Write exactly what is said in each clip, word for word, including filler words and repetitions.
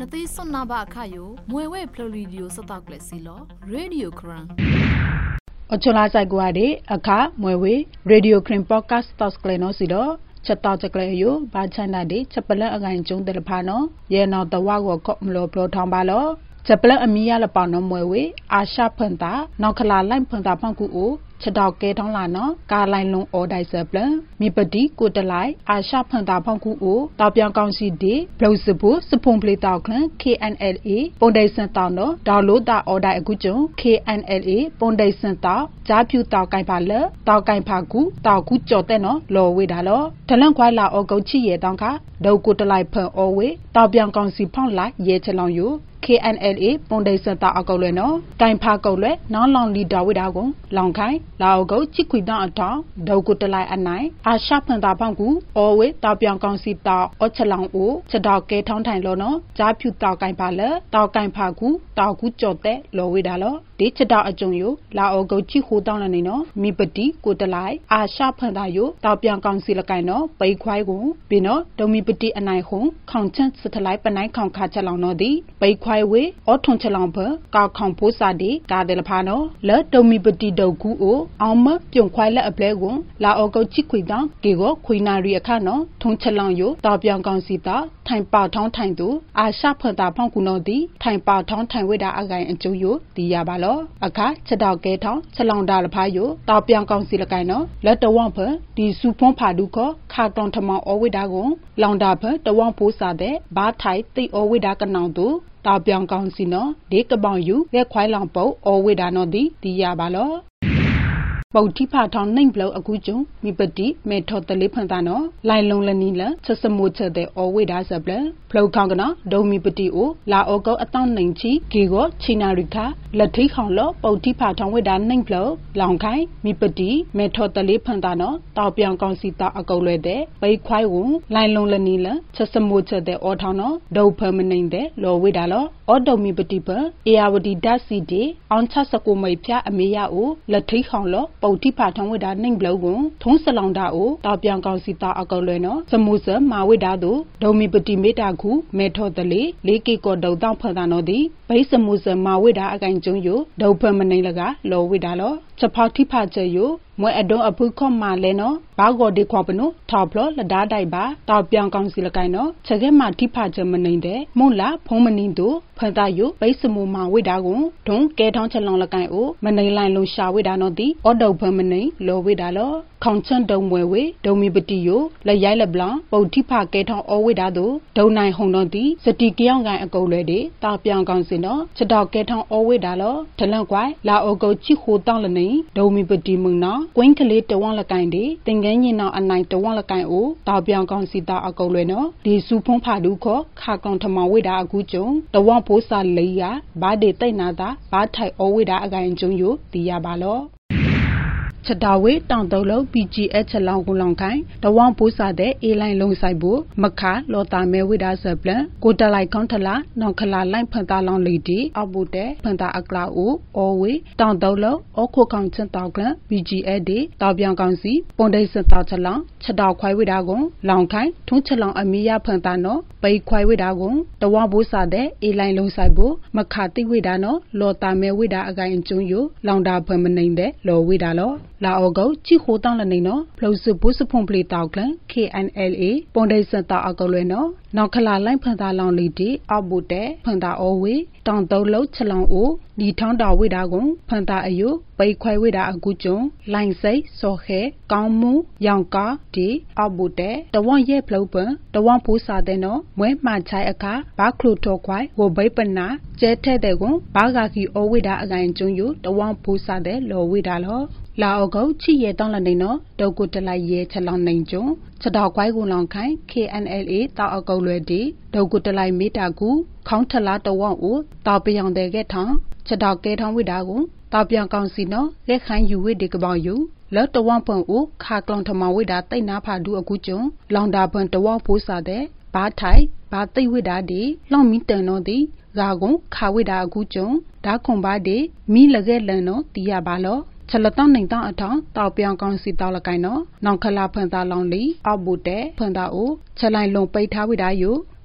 Kati sonaba akayo, mwewe pluridio sataklesilo, Radio Kran. Ochola Saguade, Aka, Mwewe, Radio Kran Podcast Toscleno Sido, Chatacleyo, Bachana de, Chapela again Jung de Pano, Yena the Wago Copmlo Protambalo, Chapela Amia Lapano Mwewe, Asha Penta, Nokala Line Penta Panku. Chadao Gate on Lano, Garline Long or Discipline, Mipadi, Good Delight, I sharp and Dapanku, Tapian Council D, Plausible, Supon Play Talkland, K N L A, Bonday Santano, download that order a good K N L A, Bonday Santa, Japu Talkai Pala, Talkai Paku, Talku Joteno, Law Widalo, Talanquala or Gochi Danka, Do Good Delight per always, Tapian Council Pond like yet along you. K N L A, Bonday Santa Agoleno, Time Pagole, non long lead Dawidago, Long Kai, Laogo, Chiquidan at all, Do good light at night, I sharpen the Pangu, always Tapian Concita, Ochalang O, Chadao Gate on Time Lono, Japu Talkai Pala, Talkai Pagu, Talku Jote, Lowidalo, Dichada Ajonyo, Laogo Chihu Downanino, Mipati, good light, I sharpen the yo, Tapian Concilacano, Bay Quaigo, Bino, Domipati and I home, content satellite and I can catch along Nodi, Bay Quaiway, or Tonchalamper, Gar Composadi, Gardelapano, Le Domipati Dogu O, Alma, Pionquila a Plago, La Ogo Chiquidan, Gigo, Quinari Acano, Tonchalanyo, Tapian Concita, Time Parton Time do, I sharpen the Pankunodi, Time Parton Time with Agai and Joyo, the Yabalo, Aka, Chadao Gaton, Salonda Payo, Tapian Concilacano, let the Wamper, the Supon Paduco, Carton Tama or Widago, Londaper, the Wampo Sade, Bar Tight, the Owidacanando. Tapian Councino, Dick about you, they're quite long bow, or with anodi, the Yabalo. Bauti Paton name blow a good joke, Mipati, Meto the Lipantano, Lilon Lanila, Chesamucha de Ovid as a blur, Plo Kangana, Domipati O, La Ogo Aton Ninchi, Gigo, Chinarica, Lati Honlo, Bauti Paton with a name blow, Longkai, Mipati, Meto the Lipantano, Tapian Concita Agolede, Bay Quaiwu, Lilon Lanila, Chesamucha de Otano, Do permanent de, Lo Vidalo, or Domipati per, Eawadi Dasi de, on Tasako Mapia, Amia O, Lati Honlo. Bauti Paton with a name blow, Tonsalonda O, Tapian Concita Agoleno, Samusa, Mawidado, Domipati Metaku, Meto the Lake, Lake Godo down Padanodi, Basamusa Mawida again Junyo, Do permanent Lo Vidalo, Chapati Pachayo, Mo Adon Apucom Maleno, Bago de Quapano, Toplo, La Dadaiba, Tapian Concilacano, Chagema Tipacha Maninde, Mola, Pomanindo, Pantayo, Basamu Mawidago, don't get on Chalon Lacaio, Manila Lusha Widanodi, or Do permanent, Lo Vidalo, Concern Dom Wewe, Domibetio, La Yala Blanc, Botipa get on all Widado, Do Nine Honodi, Satikianga a go ready, Tapian Concino, Chadao get on all Widalo, Talanquai, La Ogo Chihu Dolani, Domibeti Muna. Quinkly the one lakindi, Tingan now a night the one lakaio, Tabian Concita Agoleno, the Supon Paduco, Kakon Tamawida Agujo, the one posta Leia, Bade Tainada, Batai Owida again Junyo, the Yabalo. Chadawe, Tandolo, B G H along Longkai, the one posa de, Eline Long Saibo, Maka, Lota Me with us a plan, Goda like Contala, Noncala line Pantalon Lady, Abute, Panta Aglao, Owe, Tandolo, Oko Content Dogla, B G A D, Tabian Gansi, Bonday Santalan, Chadaw Quai with Agon, Longkai, Tunchalon Amia Pantano, Bay Quai with Agon, the one posa de, Eline Long Saibo, Makati Widano, Lota Me with again Junyo, Londa permanente, Lo Widalo. La Ogo, Chiho Downanino, Plausible Supon Play Talkland, K N L A, Bonday Santa Agoleno, Nokala Line Pantalon Lady, Abute, Panta Owe, Tandolo Chalon O, the Tanda Widagon, Panta Ayo, Bay Quai Wida Agujon, Line Say, Sohe, Gamu, Yanka, D, Abute, the one year ploper, the one posa deno, when Manchai Aka, Baklu Tokwai, Wo Baypana, Jete Degon, Bagaki Owida again Junyu, the one posa de Lo Widalo. La Ogo, Chi Dolanino, Do good like ye Chalon Nanjo, Chadao Quai Gulonkai, K N L A, Ta Ogo Lady, Do good like Mitagu, Countala the one O, Ta beyond the geton, Chadao get on with Agu, Tapian Concino, let hang you with dig about you. Let the one point O, Carclon Tamawida, Tainapa do a good job, Londa burnt the one posa there, Bad tie, Bad thing with a day, Long Miternodi, Gagon, Kawida Gujon, Da Combade, Me Lagelano, Diabalo. Chalaton ning tang atang, Tapian Concita Lacano, Noncala Panta Lonely, Abute, Panta O, Chalai Long Pay Tawidayo,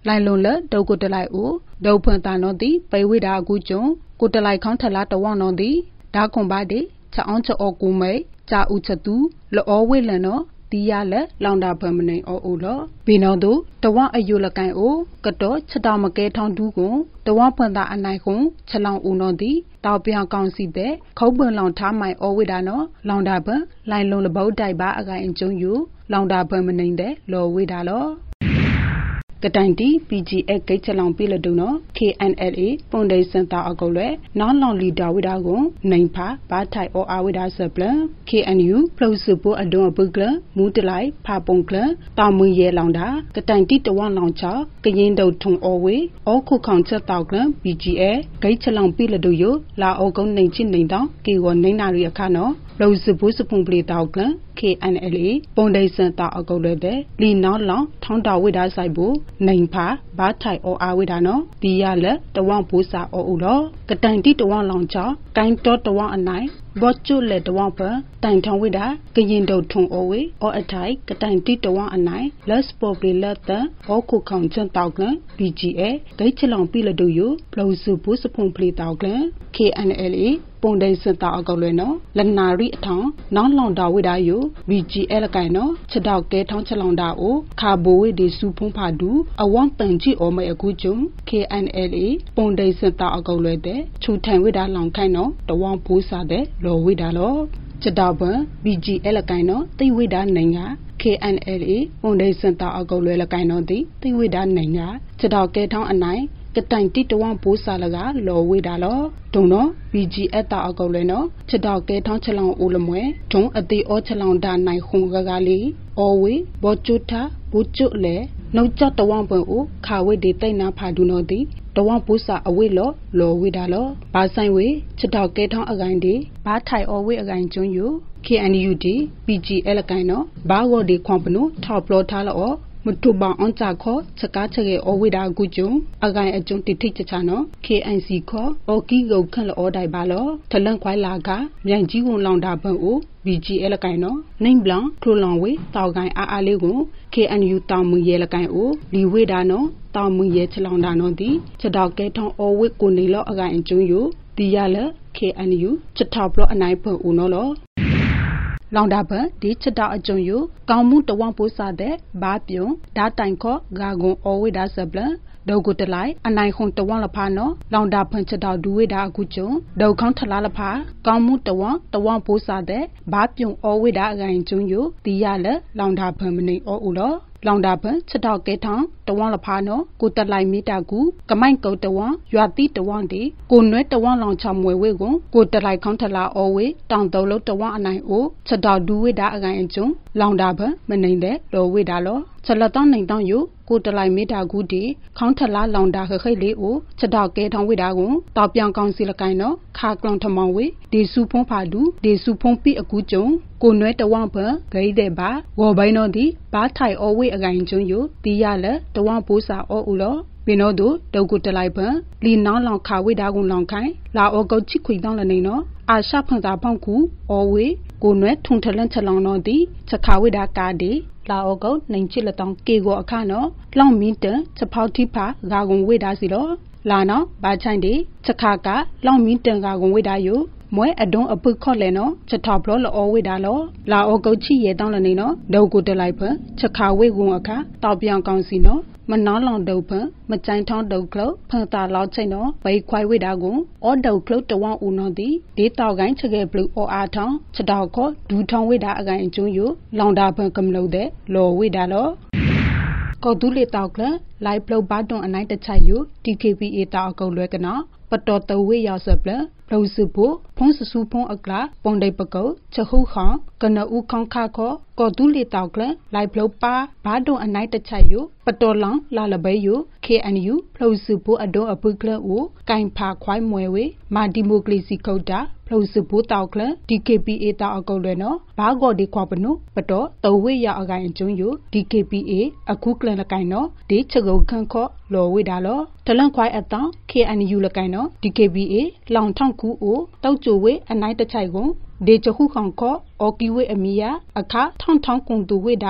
လိုင်လွန်လက်ဒုတ်ကိုတလိုက်ဦးဒုတ်ဖွန်တာနော်တီပေဝိဒါအကူကျုံကိုတလိုက်ခေါင်းထလာတဝောင်းနော်တီဒါခွန်ပါတီချောင်းချောကူမိတ်ဂျာဦးချက်သူလောဝေလန်နော်တီရလက်လောင်တာဖမနေအောအိုလောဘီနောတို့တဝအယုလကန်အိုကတော့ချက်တော်မကဲထောင်းတူးကိုတဝဖွန်တာအနိုင်ခုချက်လောင်ဦးနော်တီတောက်ပြောင်ကောင်စီတဲ့ခုံးပွန်လောင်ထားမိုင်အောဝိဒါနော်လောင်တာဖလိုင်လုံလပုတ်တိုက်ပါအကိုင်အကျုံယူလောင်တာဖမနေတဲ့လောဝိဒါလောကတိုင်တီ ပီ ဂျီ အက် ဂိတ်ချလောင်ပြလဒုံနော် ကေ အန် အယ် အေ ပွန်ဒေစန်တာအကုတ်လွဲနောင်လောင်လီဒါဝိဒါကိုနိုင်ဖာဘာထိုင်အောအာဝိဒါဆပလန် ကေ အန် ယူ ပလုစုပိုအဒွန်ပုကလမူတလိုက်ဖာပုံကလတာမွေရဲလောင်တာကတိုင်တီတဝလောင်ချကရင်ဒုတ်ထုံအောဝေအောခုခေါင်ချက်တောက်ကလ ပီ ဂျီ အက် ဂိတ်ချလောင်ပြလဒုယလာအောကုန်းနိုင်ချင်းနိုင်တောင်းကေဝနိုင်နာရီအခါနော်ပလုစုပိုစပုံပလီတောက်ကလ ကေ အန် အယ် အေ ပွန်ဒေစန်တာအကုတ်လွဲတဲ့လီနောင်လောင်ထောင်းတာဝိဒါဆိုင်ဘူးနိုင်ဖာဘာထိုင်အောအာဝိဒါနော်ဒီရလက်တဝန့်ဘူးစာအောဦးလောကတိုင်တီတဝန့်လောင်ချကိုင်းတော့တဝန့်အနိုင်ဘော့ကျွလက်တဝန့်ပတိုင်ထောင်ဝိဒါကရင်ဒုတ်ထုံအောဝေအောအထိုင်ကတိုင်တီတဝန့်အနိုင်လက်စပေါ်ပလီလက်တအောခုခေါင်ချန်တောက်ကလ ပီ ဂျီ အက် ဂိတ်ချလောင်ပြလဒူယဘလောစုဘူးစဖုန်ပလီတောက်ကလ ကေ အန် အယ် အေ ပွန်ဒိန်စတာအကောက်လွဲနော်လနာရီအထောင်နောင်လောင်တာဝိဒါယ ဗီ ဂျီ အက် လကိုင်နော်ချက်တောက်ကဲထောင်းချက်လောင်တာအိုခါဘိုဝိဒီစုဖုံးဖာဒူအဝမ်ပန်ချီအော်မဲအခုကျုံ ကေ အန် အယ် အေ ပွန်ဒိန်စတာအကောက်လွဲတဲ့ချူထိုင်ဝိဒါလောင်ခိုင်နော်တဝမ်ဘူးစားတဲ့လော်ဝိဒါလောချက်တောက်ပန် ဗီ ဂျီ အက် လကိုင်နော်တိဝိဒါနိုင်က ကေ အန် အယ် အေ ပွန်ဒိန်စတာအကောက်လွဲလကိုင်နော်တိတိဝိဒါနိုင်ကချက်တောက်ကဲထောင်းအနိုင်ကတိုင်တီတဝန့်ပိုးစားလကလော်ဝေးတာလောဒုံနော် ဗီ ဂျီ အက် တာအကောက်လဲနော်ချက်တောက်ကဲထောင်းချက်လောင်အိုလမွဲဒုံအသေးအောချက်လောင်ဒါနိုင်ခုံကကလေးအော်ဝေဘောချွတ်တာဘူချွတ်လဲနှုတ်ကြတဝန့်ပွင့်အိုခါဝေဒီတိတ်နာဖာဒူနော်တီတဝန့်ပိုးစားအဝေးလောလော်ဝေးတာလောဘာဆိုင်ဝေချက်တောက်ကဲထောင်းအကိုင်ဒီဘာထိုင်အော်ဝေးအကိုင်ကျွန်းယူ ကေ အန် ယူ တီ ပီ ဂျီ အက် လကိုင်နော်ဘာဂောဒီခွန်ပနုထောက်ပလောထားလောမတူပန်အန်ချာခောချက်ကားချက်ရဲ့အဝိဒါကုကျုံအကိုင်အကျုံတိထိတ်ချချနော် ကေ အန် စီ ခောအော်ကီကိုခန့်လောဒိုင်ပါလောထလန့်ခွိုင်လာကမြိုင်ကြီးဝန်လောင်တာဘန်အို ဗီ ဂျီ အက် လကိုင်နော်နိုင်ဘလန်ထူလောင်ဝေတောက်ကိုင်အားအားလေးကို ကေ အန် ယူ တောင်မူရဲလကိုင်အိုလီဝေဒါနော်တောင်မူရဲချလောင်တာနော်ဒီချက်တောက်ကဲထောင်းအော်ဝိကိုနေလောအကိုင်အကျုံယဒီရလ ကေ အန် ယူ ချက်ထောက်ပလောအနိုင်ဖွင့်ဦးနော်လောလောင်တာပဒီချက်တောက်အကျုံယကောင်းမှုတဝန့်ပိုးစားတဲ့ဘာပြုံဓာတိုင်ခောဂါဂွန်အော်ဝိဒါဆပလဒုတ်ကိုတလိုက်အနိုင်ခုံတဝန့်လဖာနော်လောင်တာဖွင့်ချက်တောက်ဒူဝိဒါအခုကျုံဒုတ်ခေါင်းထလားလဖာကောင်းမှုတဝန့်တဝန့်ပိုးစားတဲ့ဘာပြုံအော်ဝိဒါအကိုင်ကျုံယဒီရလလောင်တာဖွင့်မနေအော်ဦးလောလောင်တာဖန်ချက်တောက်ကဲထောင်းတဝန့်လဖာနော်ကိုတက်လိုက်မီတာကူကမိုင်ကုတ်တဝန့်ရွာတိတဝန့်ဒီကိုနွဲတဝန့်လောင်ချမွေဝေကိုကိုတက်လိုက်ခေါင်းထလာအော်ဝေတောင်တုံးလုံးတဝန့်အနိုင်အိုချက်တောက်ဒူဝိဒါအကိုင်အကျုံလောင်တာဖန်မနေတဲ့လောဝိဒါလောချက်လက်တောင်းနိုင်တောင်းယကိုတက်လိုက်မီတာကူဒီခေါင်းထလာလောင်တာခခိတ်လေးအိုချက်တောက်ကဲထောင်းဝိဒါကိုတောက်ပြောင်ကောင်းစီလကိုင်နော်ခါကလောင်ထမောင်ဝေဒီစုဖုံးဖာဒူဒီစုဖုံးပိအကူကျုံကိုနွဲတဝန့်ဖန်ဂိတဲ့ပါဝော်ဘိုင်းတော့ဒီဘာထိုင်အော်ဝေအကိုင်ကျုံယဒီရလတဝန့်ပိုးစာအော်ဦးလောပင်တော့တို့ဒုတ်ကိုတလိုက်ပန်လီနောင်းလောင်ခါဝိဒါကုံလောင်ခိုင်လာအောကုတ်ချစ်ခွေတောင်းလနေနော်အာရှဖန်တာဖောက်ကူအော်ဝေကိုနွဲထုံထလန့်ချက်လောင်တော့ဒီချက်ခါဝိဒါကာဒီလာအောကုတ်နိုင်ချစ်လက်တောင်းကေကိုအခါနော်လောင်မီတန်ချက်ဖောက်တိဖာဂါကုံဝိဒါစီလောလာနော်ဘာချိုင်ဒီချက်ခါကလောင်မီတန်ဂါကုံဝိဒါယမွဲအဒုံအပုခော့လဲနော်ချက်ထောက်ဘလောလောဝိဒါလောလာအောကုတ်ချီရဲတောင်းလနေနော်ဒုတ်ကိုတလိုက်ဖန်ချက်ခါဝိကုံအခါတောက်ပြောင်ကောင်းစီနော်မနောင်းလောင်ဒုတ်ဖန်မကြိုင်ထောင်းဒုတ်ကလုတ်ဖန်တာလောက်ချိန်နော်ဘိခွိုင်ဝိဒါကိုအော်ဒုတ်ကလုတ်တဝန့်ဦးနော်ဒီဒေတောက်ကိုင်းချက်ခဲ့ဘလူးအော်အားထောင်းချက်တောက်ခောဒူထောင်းဝိဒါအကိုင်ကျုံယလောင်တာဖန်ကမလို့တဲ့လော်ဝိဒါလောကောဒူလေတောက်ကလလိုက်ပလုတ်ဘာတွန်အနိုင်တချိုက်ယ တီ ကေ ပီ အေ တောက်အကုတ်လွဲကနော်ပတော်တဝေရောက်စပလဘလို့စုဖို့ဖုံးစုဖုံးအကလာပုံဒိတ်ပကုတ်ချက်ခုခေါကနအူခေါခါခောကောဒူလီတောက်ကလလိုက်ပလုတ်ပါဘာဒုံအနိုင်တချိုက်ယပတော်လောင်လာလပဲယ ကေ အန် ယူ ဖလို့စုဖို့အဒုံအပုကလအိုကင်ဖာခွိုင်းမွဲဝေမာဒီမိုကရေစီကုတ်တာဖလို့စုဖို့တောက်ကလ တီ ကေ ပီ အေ တောက်အကုတ်လွဲနော်ဘာဂော်ဒီခွာပနုပတော်တဝေရောက်အကိုင်အကျုံယ တီ ကေ ပီ အေ အခုကလလကိုင်နော်ဒီချက်ကုတ်ခန့်ခောလော်ဝေဒါလောတလန့်ခွိုင်းအတောင် ကေ အန် ယူ လကိုင်နော် တီ ကေ ပီ အေ လောင်ထောင်းကူအိုတောက်ကျိုဝေအနိုင်တချိုက်ကိုဒေချခုခေါန်ခောအော်ကီဝေအမီယာအခါထောင်းထောင်းကုံတူဝေဒါ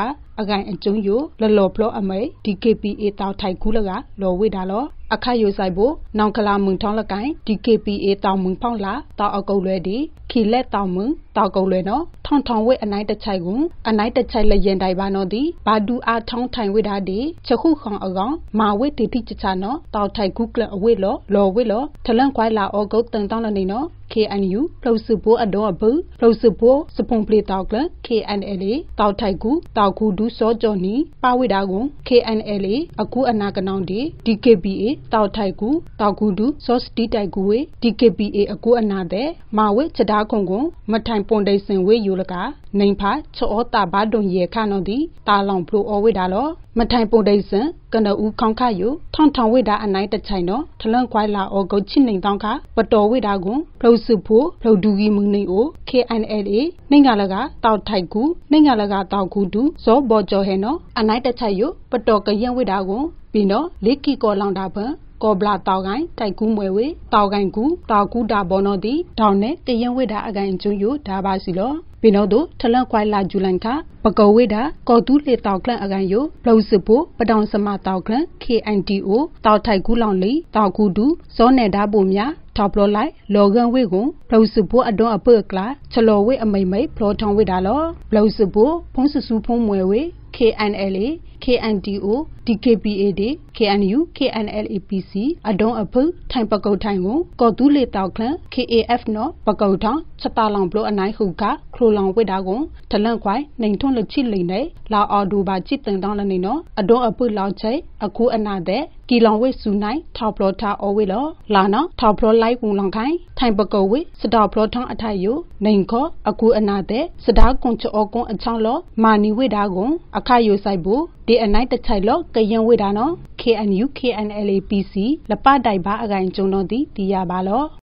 again and chung yo la lo plo amai D K P A taw thai ku la ga lo we da lo akha yo sai bo naung kala mung thong la kai D K P A taw mung phong la taw akau lwe di khi let taw mung taw kau lwe no thong thong we anai ta chai gun anai ta chai la yen dai ba no di ba du a thong thai we da di chakhu khong agong ma we ti ti cha cha no taw thai ku kla awe lo lo we lo thalan kwai la o go tang tang la ni no K N U ပလုစုပိုအတော်အပူပလုစုပိုစပုံပလီတောက်က K N L A တောက်ထိုက်ကူတောက်ကူဒူစောကြော်နီပါဝိဒါကွန် K N L A အခုအနာကနောင်ဒီ D K P A တောက်ထိုက်ကူတောက်ကူဒူစောစတီတိုက်ကူဝေ D K P A အခုအနာတဲ့မာဝေချက်တာခုံကွန်မထိုင်ပွန်ဒိစင်ဝေယူလကနိုင်ဖာချောတာဘာဒွန်ရေခါနောဒီတာလောင်ဖလိုအဝေဒါလောမထိုင်ပွန်ဒိစင်ကနဦးခေါင်ခါယူထောင်ထောင်ဝေဒါအနိုင်တချိုင်နော်ထလန့်ခွိုင်လာအောကုတ်ချစ်နေတောင်းခါပတော်ဝေဒါကွန်ပလုစုဖိုပလုဒူဂီမုန်နေအို K N L A နိုင်ငါလကတောက်ထိုက်ကူနိုင်ငါလကတောက်ကူဒူဇောဘောကျော်ဟဲနော်အနိုင်တချိုင်ယူပတော်ကရင်ဝေဒါကွန်ပြီးနော်လေကီကောလောင်တာဖန်ကောဘလာတောက်ကိုင်းတိုက်ကူးမွဲဝေတောက်ကိုင်းကူတောက်ကူတာဘောနော်ဒီတောင်းနဲ့ကရင်ဝေဒါအကိုင်ကျွယူဒါပါစီလောပင်တော့တို့ထလန့်ခွိုင်လာဂျူလန်ခပကောဝေဒါကောတူးလေတောက်ကလန်အကန်ယိုပလုစဖို့ပတောင်စမတောက်ကလန် K N T O တောက်ထိုက်ကူလောင်လီတောက်ကူဒူဇောနယ်ဒါပုံများထောက်ပလောလိုက်လောကန်ဝေကွန်ပလုစဖို့အတွန်းအပုတ်ကလာချလောဝေအမိမ့်မိတ်ဖလောထောင်ဝေဒါလောပလုစဖို့ဖုံးဆဆူဖုံးမွဲဝေ K N L A K N T O D K P A D K N U K N L A P C အဒုံအဖုထိုင်ပကုတ်ထိုင်ကိုကောတူးလေတောက်ခလန် K A F နော်ပကုတ်ထောင်ချက်တာလောင်ပလို့အနိုင်ဟုကခလိုလောင်ဝိဒါကွန်တလန့်ခွိုင်နိုင်ထွန်းလချိလိန်နေလာအော်ဒူပါချစ်တင်တောင်းလနေနော်အဒုံအဖုလောက်ချိအခုအနာတဲ့ကီလောင်ဝိစုနိုင်ထောက်ပလို့ထားအော်ဝိလောလာနော်ထောက်ပလို့လိုက်ဝင်လောင်ခိုင်ထိုင်ပကုတ်ဝိစတောက်ပလို့ထောင်းအထိုက်ယိုနိုင်ခောအခုအနာတဲ့စတားကွန်ချောကွန်အချောင်းလောမာနီဝိဒါကွန်အခါယိုဆိုင်ဘူးဒီအနိုင်တချိုင်လောကရင်ဝိဒါနော်K N U K N L A P C လပတိုင်ပါအကိုင်ကျုံတော့ဒီတီရပါလော